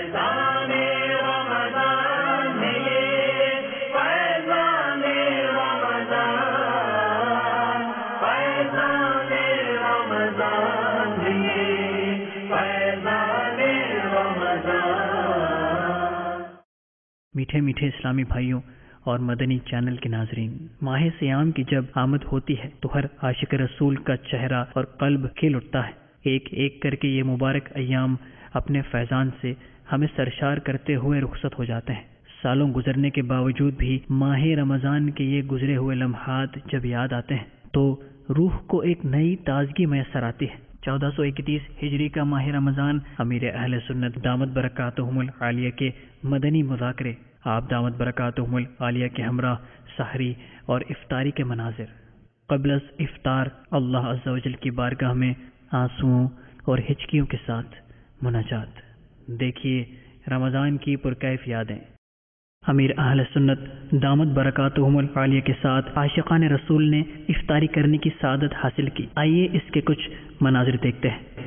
میٹھے میٹھے اسلامی بھائیوں اور مدنی چینل کے ناظرین، ماہ سیام کی جب آمد ہوتی ہے تو ہر عاشق رسول کا چہرہ اور قلب کھل اٹھتا ہے۔ ایک ایک کر کے یہ مبارک ایام اپنے فیضان سے ہمیں سرشار کرتے ہوئے رخصت ہو جاتے ہیں۔ سالوں گزرنے کے باوجود بھی ماہ رمضان کے یہ گزرے ہوئے لمحات جب یاد آتے ہیں تو روح کو ایک نئی تازگی میسر آتی ہے۔ 1431 ہجری کا ماہ رمضان امیر اہل سنت دامت برکاتہم العالیہ کے مدنی مذاکرے، آپ دامت برکاتہم العالیہ کے ہمراہ سحری اور افطاری کے مناظر۔ قبل از افطار اللہ عز و جل کی بارگاہ میں آنسوؤں اور ہچکیوں کے ساتھ مناجات۔ دیکھیے رمضان کی پرکیف یادیں۔ امیر اہل سنت دامت برکاتہم العالیہ کے ساتھ عاشقان رسول نے افطاری کرنے کی سعادت حاصل کی۔ آئیے اس کے کچھ مناظر دیکھتے ہیں۔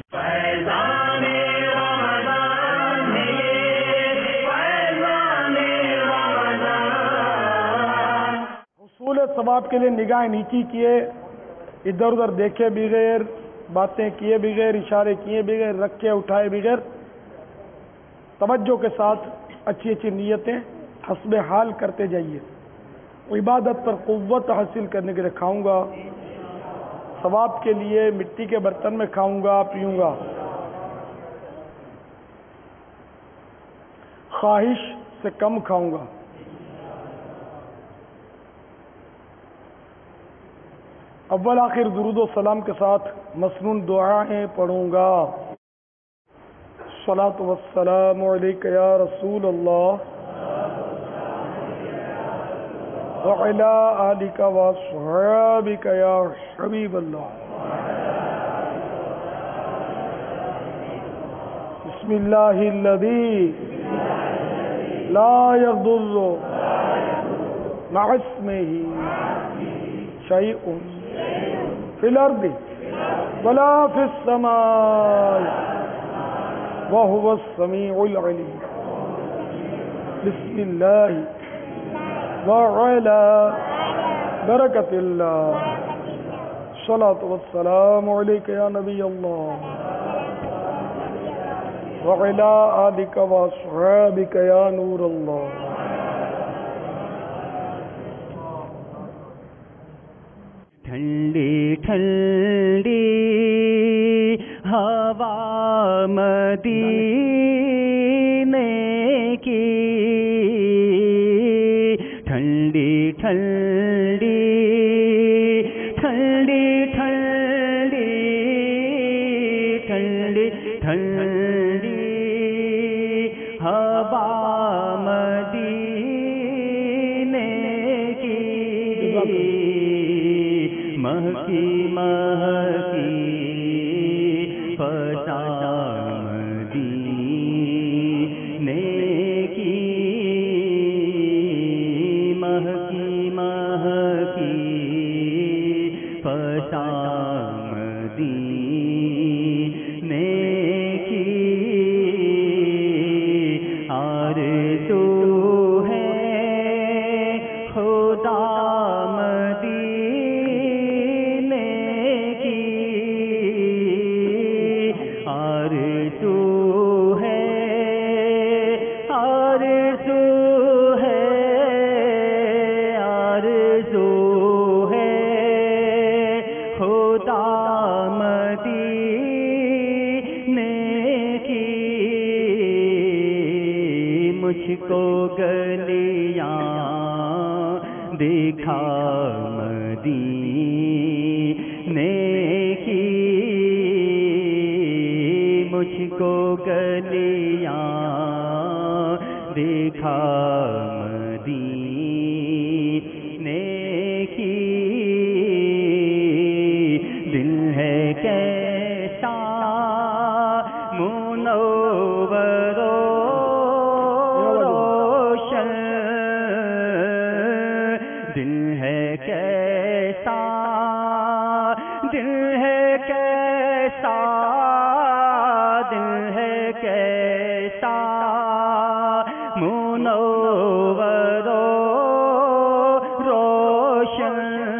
حصول ثواب کے لیے نگاہ نیچی کیے، ادھر ادھر دیکھے بغیر، باتیں کیے بغیر، اشارے کیے بغیر، رکھے اٹھائے بغیر، توجہ کے ساتھ اچھی اچھی نیتیں حسب حال کرتے جائیے۔ عبادت پر قوت حاصل کرنے کے لیے کھاؤں گا، ثواب کے لیے مٹی کے برتن میں کھاؤں گا، پیوں گا، خواہش سے کم کھاؤں گا۔ اول آخر درود و سلام کے ساتھ مسنون دعائیں پڑھوں گا۔ الصلاۃ والسلام علیک یا رسول اللہ وعلی آلک واصحابک یا حبیب اللہ۔ بسم اللہ الذی لا یضر مع اسمہ شیء فی الارض ولا فی السماء وهو السمیع العلیم۔ بسم اللہ وعلی برکت اللہ۔ الصلاۃ والسلام علیک یا نبی اللہ وعلی آلک واصحابک یا نور اللہ۔ ٹھنڈی ٹھنڈی ہوا مدینے کی، ٹھنڈی ٹھنڈی ٹھنڈی ٹھنڈی ٹھنڈی ٹھنڈی ہوا مدینے کی، مہکی مہکی فضا مدینے کی، مہکی مہکی فضا مدینے کی، آرزو ہے خدا کو گلیاں دکھا مدینے کی، مجھ کو گلیاں دکھا مدینے کی، دل ہے کیسا منور کیسا منور و روشن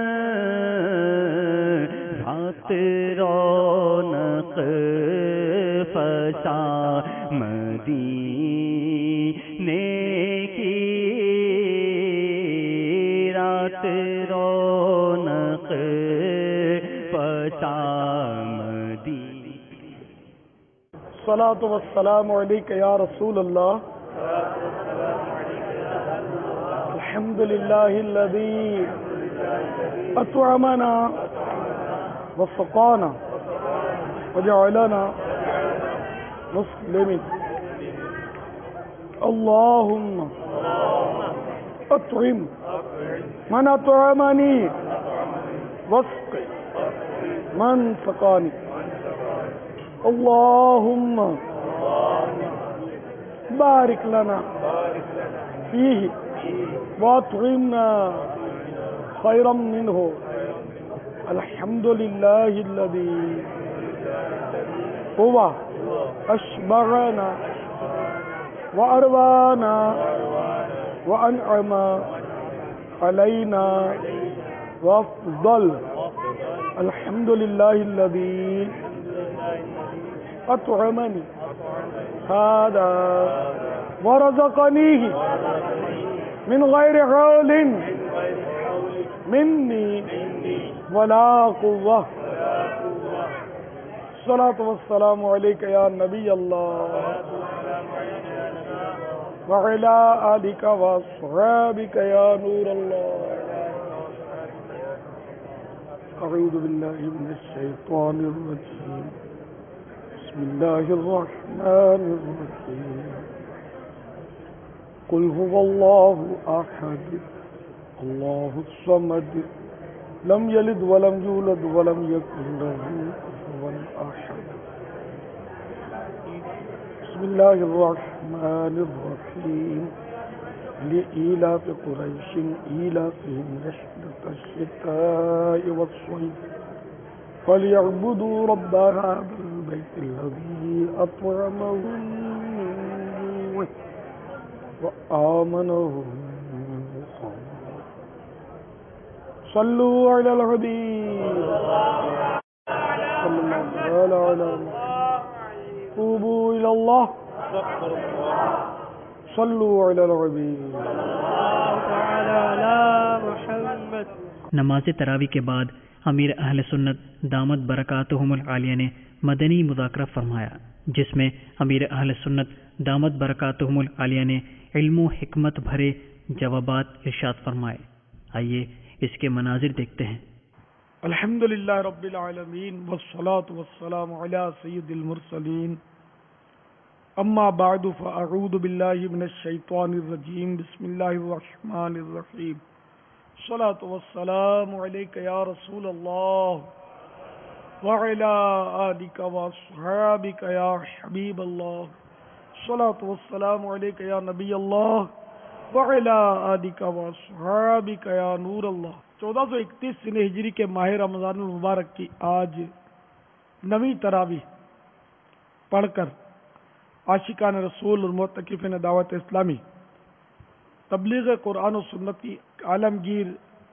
رات رونق فسا مدینے کی رات رونق فسا مدینے. الصلاۃ والسلام علیک یا رسول اللہ. الحمد للہ الذی اطعمنا وسقانا وجعلنا مسلمین. اللهم اطعم من اطعمنی واسق من سقانی. اللهم بارك لنا فيه واطعمنا خيرا منه. الحمد لله الذي هو أشبعنا وأروانا وأنعم علينا وأفضل. الحمد لله الذي أطعمني هذا ورزقنيه من غير حول مني ولا قوة. الصلاة والسلام عليك يا نبي الله وعلى آلك وأصحابك يا نور الله. أعوذ بالله من الشيطان الرجيم. بسم الله الرحمن الرحيم. قل هو الله أحد الله الصمد لم يلد ولم يولد ولم يكن له كفوا أحد. بسم الله الرحمن الرحيم. لإيلاف قريش إيلافهم رحلة الشتاء والصيف فليعبدوا رب هذا البيت الذي أطعمهم وآمنهم من خوف. صلوا على الحبيب صلى الله تعالى على توبوا إلى الله صلوا على الحبيب. نماز تراوی کے بعد امیر اہل سنت دامت برکاتہم العالیہ نے مدنی مذاکرہ فرمایا، جس میں امیر اہل سنت دامت برکاتہم العالیہ نے علم و حکمت بھرے جوابات ارشاد فرمائے. آئیے اس کے مناظر دیکھتے ہیں. الحمدللہ رب العالمین والصلاة والسلام علی سید المرسلین. اما بعد فاعوذ باللہ من الشیطان الرجیم. بسم اللہ الرحمن الرحیم. الصلاة والسلام علیک یا رسول اللہ وعلی آلک واصحابک یا حبیب اللہ. الصلاة والسلام علیک یا نبی اللہ وعلی آلک واصحابک یا نور اللہ. 1431 سنہ ہجری کے ماہ رمضان المبارک کی آج نویں تراویح پڑھ کر عاشقان رسول اور معتکفین دعوت اسلامی تبلیغ قرآن و سنت کی عالمگیر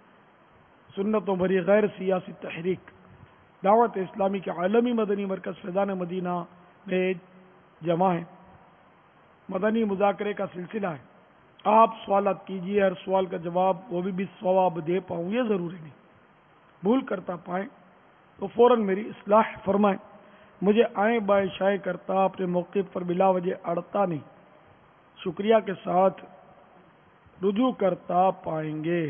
سنتوں بھری غیر سیاسی تحریک دعوت اسلامی کے عالمی مدنی مرکز فیضان مدینہ میں جمع ہے. مدنی مذاکرے کا سلسلہ ہے. آپ سوالات کیجیے، ہر سوال کا جواب وہ بھی ثواب دے پاؤں یہ ضروری نہیں. بھول کرتا پائیں تو فوراً میری اصلاح فرمائیں. مجھے آئیں بائیں شائع کرتا اپنے موقف پر بلا وجہ اڑتا نہیں. شکریہ کے ساتھ رجوع کرتا پائیں گے.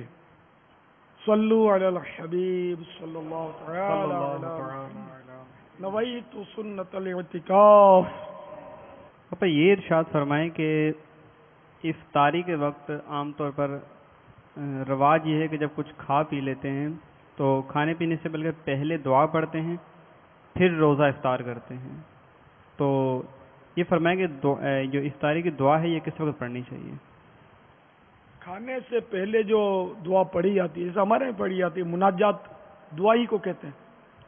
صلو علی الحبیب صلی اللہ تعالی علی نویت سنت الاعتکاف. پاپا یہ ارشاد فرمائیں کہ افطاری کے وقت عام طور پر رواج یہ ہے کہ جب کچھ کھا پی لیتے ہیں تو کھانے پینے سے بلکہ پہلے دعا پڑھتے ہیں پھر روزہ افطار کرتے ہیں. تو یہ فرمائیں کہ جو افطاری کی دعا ہے یہ کس وقت پڑھنی چاہیے؟ کھانے سے پہلے جو دعا پڑھی جاتی ہے جیسے ہمارے یہاں پڑھی جاتی ہے مناجات دعا ہی کو کہتے ہیں.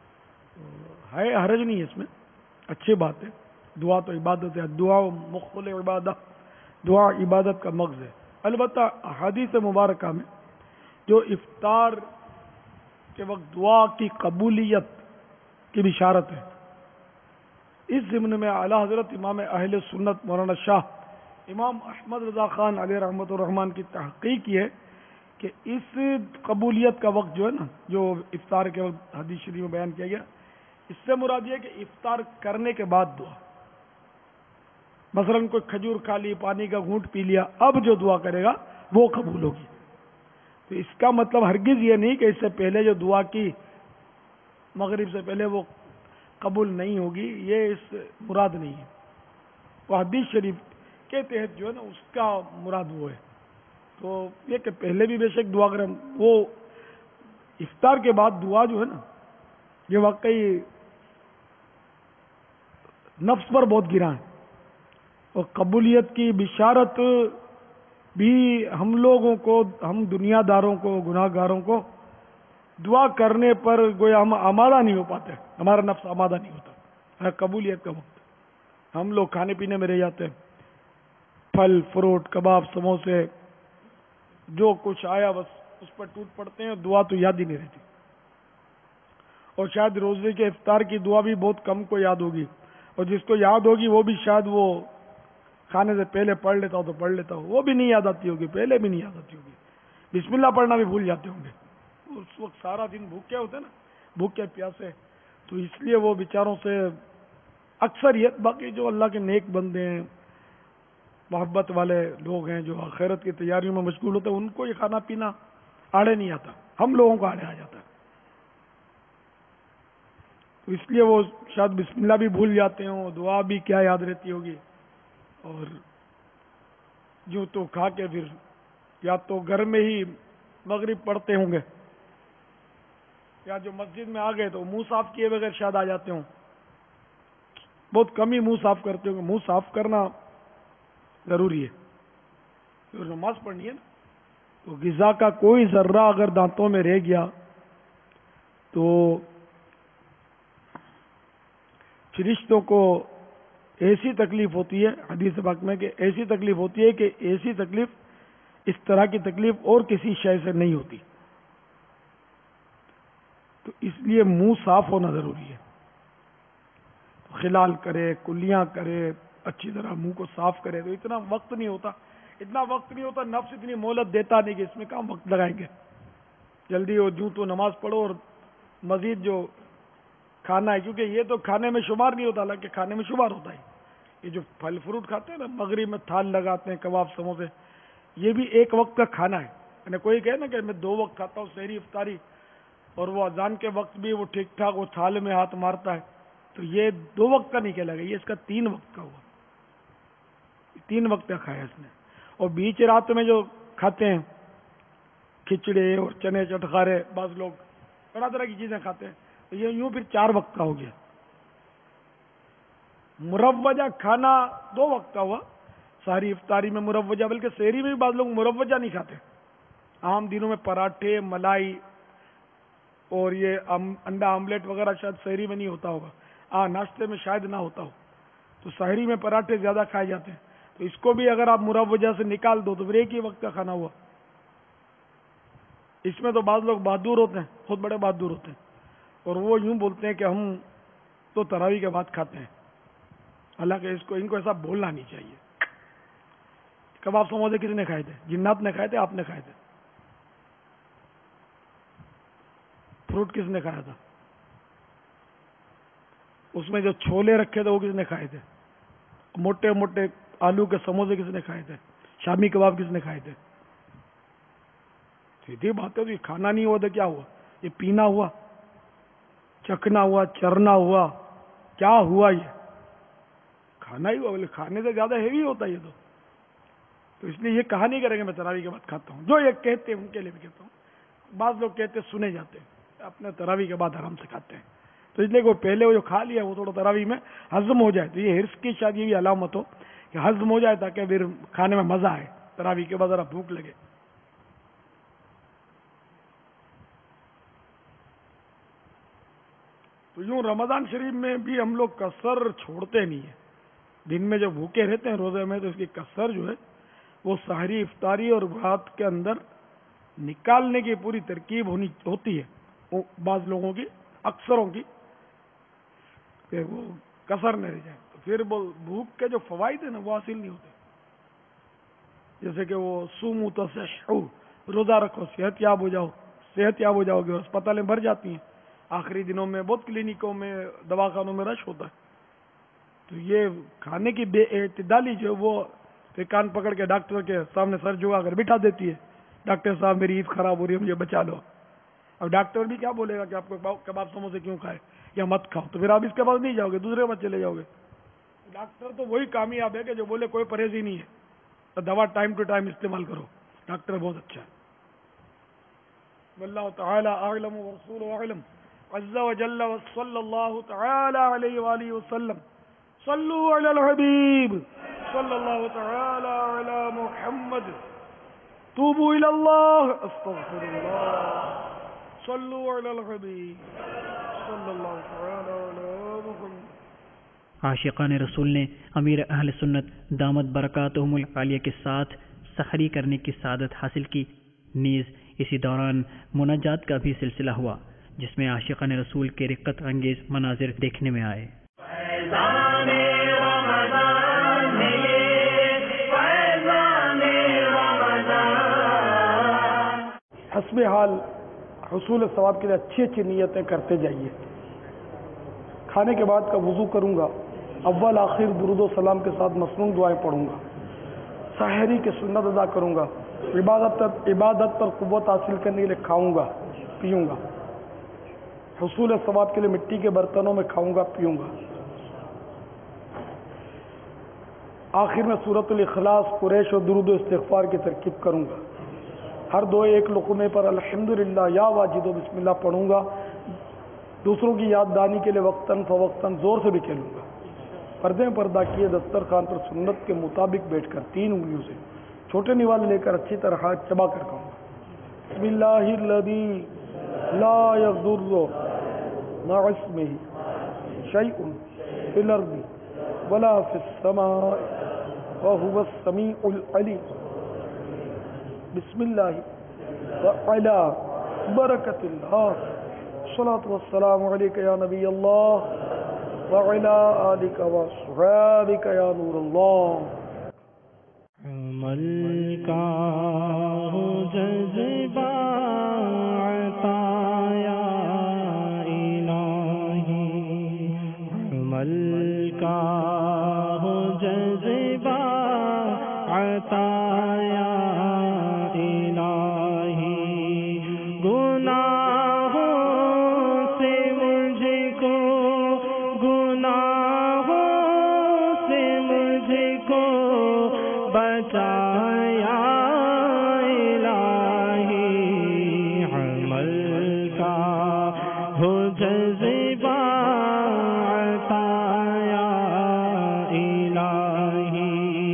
ہے حرج نہیں ہے اس میں، اچھی بات ہے. دعا تو عبادت ہے. دعا مخل عبادہ. دعا عبادت کا مغز ہے. البتہ حدیث مبارکہ میں جو افطار کے وقت دعا کی قبولیت کی بشارت ہے، اس ضمن میں اعلیٰ حضرت امام اہل سنت مولانا شاہ امام احمد رضا خان علیہ رحمۃ الرحمان کی تحقیق یہ ہے کہ اس قبولیت کا وقت جو ہے نا، جو افطار کے وقت حدیث شریف میں بیان کیا گیا، اس سے مراد یہ ہے کہ افطار کرنے کے بعد دعا. مثلا کوئی کھجور کھا لی، پانی کا گھونٹ پی لیا، اب جو دعا کرے گا وہ قبول ہوگی. تو اس کا مطلب ہرگز یہ نہیں کہ اس سے پہلے جو دعا کی مغرب سے پہلے وہ قبول نہیں ہوگی، یہ اس مراد نہیں ہے. وہ حدیث شریف کے تحت جو ہے نا اس کا مراد وہ ہے. تو یہ کہ پہلے بھی بے شک دعا کریں، وہ افطار کے بعد دعا جو ہے نا یہ واقعی نفس پر بہت گرا ہے. اور قبولیت کی بشارت بھی ہم لوگوں کو، ہم دنیا داروں کو، گناہ گاروں کو دعا کرنے پر گویا ہم آمادہ نہیں ہو پاتے، ہمارا نفس آمادہ نہیں ہوتا. قبولیت کا وقت ہم لوگ کھانے پینے میں رہ جاتے ہیں، پھل فروٹ کباب سموسے جو کچھ آیا بس اس پر ٹوٹ پڑتے ہیں، دعا تو یاد ہی نہیں رہتی. اور شاید روزے کے افطار کی دعا بھی بہت کم کو یاد ہوگی، اور جس کو یاد ہوگی وہ بھی شاید وہ کھانے سے پہلے پڑھ لیتا ہو تو پڑھ لیتا ہو، وہ بھی نہیں یاد آتی ہوگی، پہلے بھی نہیں یاد آتی ہوگی. بسم اللہ پڑھنا بھی بھول جاتے ہوں گے. اس وقت سارا دن بھوکے ہوتے نا، بھوکے پیاسے، تو اس لیے وہ بیچاروں سے اکثریت، باقی جو اللہ کے نیک بندے ہیں، محبت والے لوگ ہیں جو آخرت کی تیاریوں میں مشغول ہوتے ہیں، ان کو یہ کھانا پینا آڑے نہیں آتا. ہم لوگوں کو آڑے آ جاتا ہے. تو اس لیے وہ شاید بسم اللہ بھی بھول جاتے ہوں، دعا بھی کیا یاد رہتی ہوگی. اور جو تو کھا کے پھر یا تو گھر میں ہی مغرب پڑھتے ہوں گے، یا جو مسجد میں آ گئے تو منہ صاف کیے بغیر شاید آ جاتے ہوں. بہت کم ہی منہ صاف کرتے ہوں گے. منہ صاف کرنا ضروری ہے. پھر نماز پڑھنی ہے نا، تو غذا کا کوئی ذرہ اگر دانتوں میں رہ گیا تو فرشتوں کو ایسی تکلیف ہوتی ہے، حدیث پاک میں کہ ایسی تکلیف ہوتی ہے کہ ایسی تکلیف، اس طرح کی تکلیف اور کسی شے سے نہیں ہوتی. تو اس لیے منہ صاف ہونا ضروری ہے. خلال کرے، کلیاں کرے، اچھی طرح منہ کو صاف کرے. تو اتنا وقت نہیں ہوتا، نفس اتنی مہلت دیتا نہیں کہ اس میں کام وقت لگائیں گے، جلدی ہو جو تو نماز پڑھو اور مزید جو کھانا ہے، کیونکہ یہ تو کھانے میں شمار نہیں ہوتا، حالانکہ کھانے میں شمار ہوتا ہے. یہ جو پھل فروٹ کھاتے ہیں نا، مغرب میں تھال لگاتے ہیں، کباب سموسے، یہ بھی ایک وقت کا کھانا ہے. یعنی کوئی کہے نا کہ میں 2 وقت کھاتا ہوں، سحری افطاری، اور وہ اذان کے وقت بھی وہ ٹھیک ٹھاک وہ تھال میں ہاتھ مارتا ہے، تو یہ 2 وقت کا نہیں کہلائے گا، یہ اس کا 3 وقت کا ہوا. 3 وقت کا کھایا اس نے. اور بیچ رات میں جو کھاتے ہیں کھچڑے اور چنے چٹخارے، بعض لوگ طرح طرح کی چیزیں کھاتے ہیں، تو یہ یوں پھر 4 وقت کا ہو گیا. مروجہ کھانا 2 وقت کا ہوا، سحری افطاری میں مروجہ، بلکہ سحری میں بھی بعض لوگ مروجہ نہیں کھاتے. عام دنوں میں پراٹھے، ملائی اور یہ انڈا آملیٹ وغیرہ شاید سحری میں نہیں ہوتا ہوگا، ناشتے میں شاید نہ ہوتا ہو، تو سحری میں پراٹھے زیادہ کھائے جاتے ہیں. تو اس کو بھی اگر آپ مروجہ سے نکال دو تو پھر ایک ہی وقت کا کھانا ہوا. اس میں تو بعض لوگ بہادر ہوتے ہیں، بہت بڑے بہادر ہوتے ہیں، اور وہ یوں بولتے ہیں کہ ہم تو تراویح کے بعد کھاتے ہیں. حالانکہ ان کو ایسا بولنا نہیں چاہیے. کباب سموسے کس نے کھائے تھے؟ جنات نے کھائے تھے، آپ نے کھائے تھے. فروٹ کس نے کھایا تھا؟ اس میں جو چھولے رکھے تھے وہ کس نے کھائے تھے؟ موٹے موٹے آلو کے سموسے کس نے کھائے تھے؟ شامی کباب کس نے کھائے تھے؟ سیدھی بات ہے. تو یہ کھانا نہیں ہوا تو کیا ہوا؟ یہ پینا ہوا، چکھنا ہوا، چرنا ہوا، کیا ہوا؟ یہ کھانا ہی ہوا. بولے کھانے سے زیادہ ہیوی ہوتا ہے یہ تو اس لیے یہ کہا نہیں کریں گے میں تراویح کے بعد کھاتا ہوں. جو یہ کہتے ہیں ان کے لیے بھی کہتا ہوں. بعض لوگ کہتے سنے جاتے ہیں، اپنے تراویح کے بعد آرام سے کھاتے ہیں. تو اس لیے وہ پہلے وہ جو کھا لیا وہ تھوڑا تراویح میں ہضم ہو جائے. تو یہ حرص کی شاید یہ بھی علامت ہو کہ ہضم ہو جائے تاکہ پھر کھانے میں مزہ آئے، تراویح کے بعد ذرا بھوک لگے. تو یوں رمضان شریف میں بھی ہم لوگ کسر چھوڑتے نہیں ہیں. دن میں جب بھوکے رہتے ہیں روزے میں تو اس کی کثر جو ہے وہ سحری افطاری اور رات کے اندر نکالنے کی پوری ترکیب ہوتی ہے وہ بعض لوگوں کی اکثروں کی کہ وہ کثر نہ رہ جائے تو پھر وہ بھوک کے جو فوائد ہیں نا وہ حاصل نہیں ہوتے. جیسے کہ وہ سومو تصحو روزہ رکھو صحت یاب ہو جاؤ گے. ہسپتالیں بھر جاتی ہیں آخری دنوں میں بہت کلینکوں میں دواخانوں میں رش ہوتا ہے. تو یہ کھانے کی بے اعتدالی جو وہ کان پکڑ کے ڈاکٹر کے سامنے سر جھکا کر بٹھا دیتی ہے. ڈاکٹر صاحب میری عید خراب ہو رہی ہے مجھے بچا لو. اب ڈاکٹر بھی کیا بولے گا کہ آپ کو کباب سموسے کیوں کھائے یا مت کھاؤ, تو پھر آپ اس کے پاس نہیں جاؤ گے, دوسرے کے پاس چلے جاؤ گے. ڈاکٹر تو وہی کامیاب ہے کہ جو بولے کوئی پرہیز ہی نہیں ہے, تو دوا ٹائم ٹو ٹائم استعمال کرو. ڈاکٹر بہت اچھا ہے. واللہ تعالی اعلم ورسولہ اعلم عز وجل وصلی اللہ تعالی علیہ وآلہ وسلم. صلوا علی الحبیب صلی اللہ تعالی علی محمد. توبوا الی اللہ استغفر اللہ. صلوا علی الحبیب صلی اللہ تعالی علی محمد. عاشقان رسول نے امیر اہل سنت دامت برکاتہم العالیہ کے ساتھ سحری کرنے کی سعادت حاصل کی. نیز اسی دوران مناجات کا بھی سلسلہ ہوا جس میں عاشقان رسول کے رقت انگیز مناظر دیکھنے میں آئے. حسب حال حصول ثواب کے لیے اچھی اچھی نیتیں کرتے جائیے. کھانے کے بعد کا وضو کروں گا, اول آخر درود و سلام کے ساتھ مسنون دعائیں پڑھوں گا, سحری کی سنت ادا کروں گا, عبادت پر قوت حاصل کرنے کے لیے کھاؤں گا پیوں گا, حصول ثواب کے لیے مٹی کے برتنوں میں کھاؤں گا پیوں گا. آخر میں سورۃ الاخلاص قریش اور درود و استغفار کی ترکیب کروں گا. ہر دو ایک لقمے پر الحمدللہ یا واجد و بسم اللہ پڑھوں گا. دوسروں کی یاد دانی کے لیے وقتاً فوقتاً زور سے بھی کھیلوں گا. پردے میں پردہ کیے دسترخوان پر سنت کے مطابق بیٹھ کر 3 انگلیوں سے چھوٹے نوالے لے کر اچھی طرح ہاتھ چبا کر کھاؤں گا. بسم اللہ الذی لا یضر مع اسمہ شیء فی الارض ولا فی السماء وهو السمیع العلیم. بسم اللہ وعلی برکت اللہ. الصلاۃ والسلام علیک یا نبی اللہ وعلی آلک وصحابک یا نور اللہ. عمل کا ہو جذبہ عطا یا الہی, عمل کا ہو جذبہ عطا یا الہی. گناہوں سے مجھ کو بچایا الہی. عمل کا ہو جذبہ عطا یا الہی,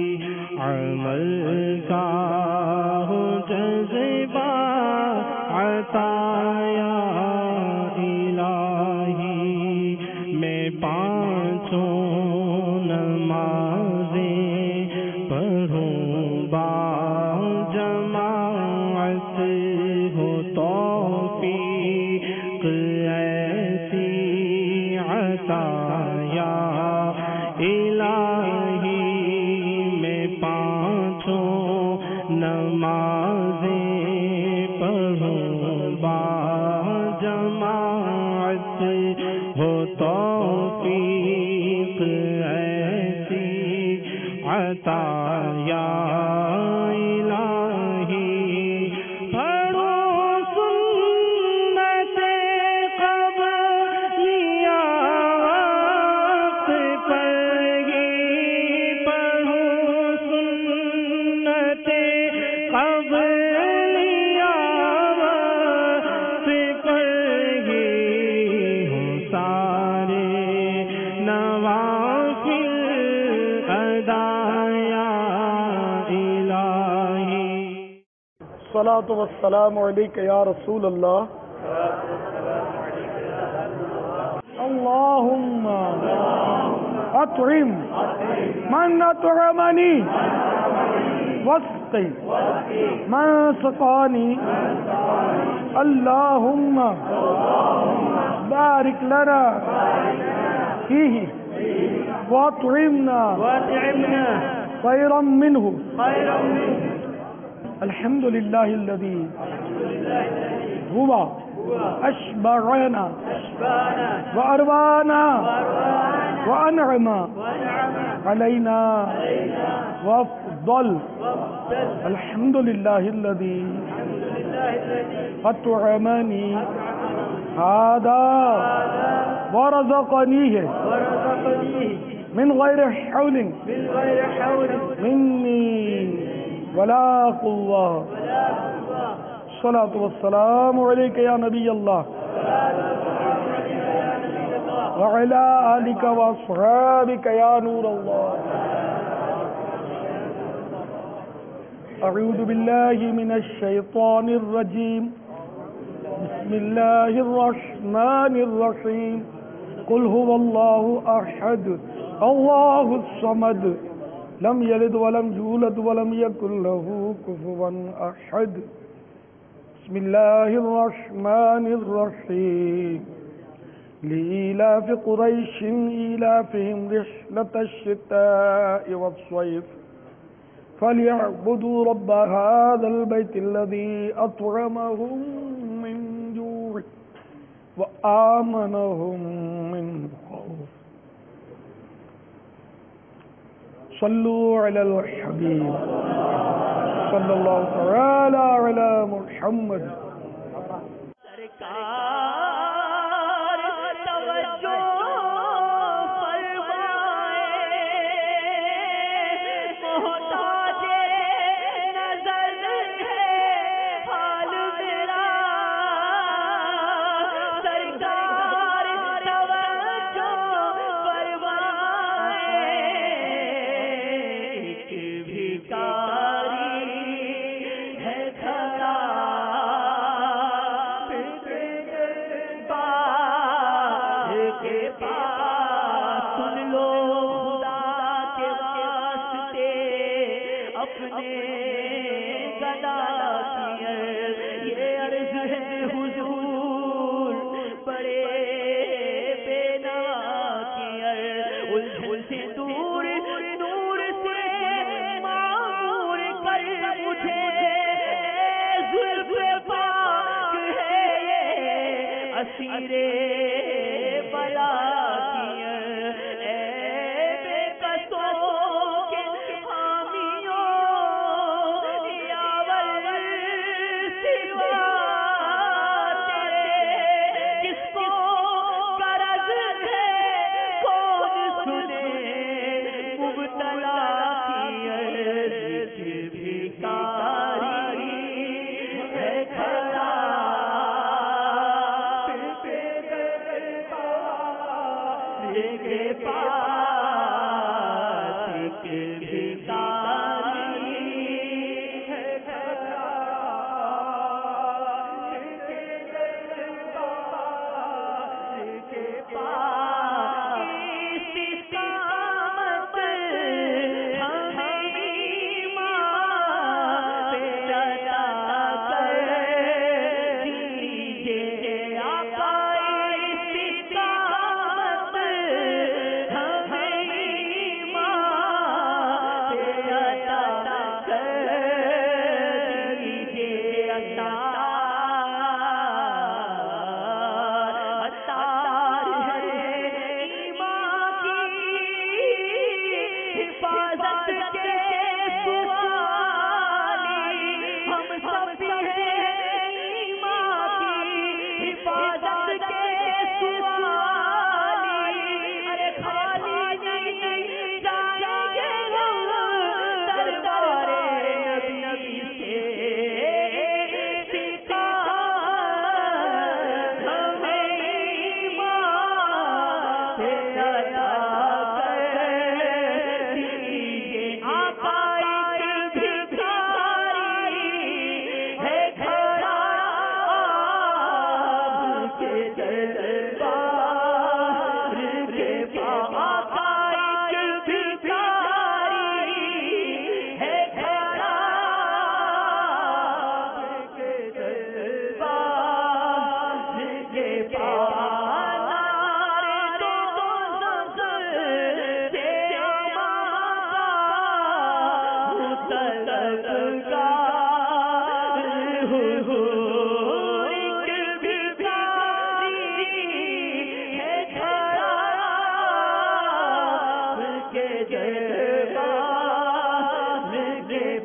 عمل کا ہو جذبہ عطا یا الہی. میں پانچوں نمازیں پڑھوں با جماعت, ہو توفیق ایسی عطا یا الہی. میں پانچوں نمازیں پڑھوں با جماعت, ہو توفیق ایسی عطا یا الہی. پڑھو سنت قبلیہ وقت پر ہی, پڑھو سنت قبلیہ وقت پر ہی, ہو سارے نوافل ادا یا الہی. الصلاۃ والسلام علیک یا رسول اللہ. اللہم أطعم من أطعمني واسقي من سقاني اللهم بارك لنا فيه وأطعمنا خيرا منه. الحمد لله الذي هو أشبعنا وأروانا وأنعم علينا وأفضل. الحمد لله الذي أطعمني هذا ورزقنيه من غير حول مني ولا قوة. الصلاة والسلام عليك يا نبي الله وعلى آلك وأصحابك يا نور الله. أعوذ بالله من الشيطان الرجيم. بسم الله الرحمن الرحيم. قل هو الله أحد الله الصمد لم يلد ولم يولد ولم يكن له كفوا أحد. بسم الله الرحمن الرحيم. لإيلاف قريش إيلافهم رحلة الشتاء والصيف فليعبدوا رب هذا البيت الذي أطعمهم من جوع وآمنهم من خوف. صلوا على الحبيب صلى الله تعالى على محمد.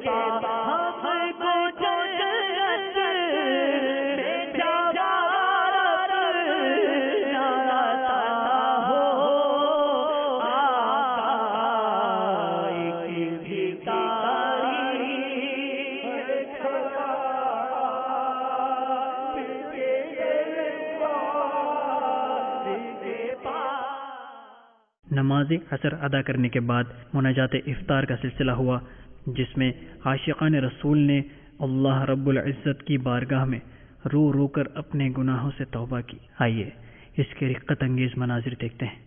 نماز عصر ادا کرنے کے بعد مناجات افطار کا سلسلہ ہوا، جس میں عاشقان رسول نے اللہ رب العزت کی بارگاہ میں رو رو کر اپنے گناہوں سے توبہ کی۔ آئیے اس کے رقت انگیز مناظر دیکھتے ہیں۔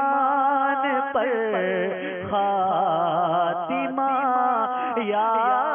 خاتمہ یا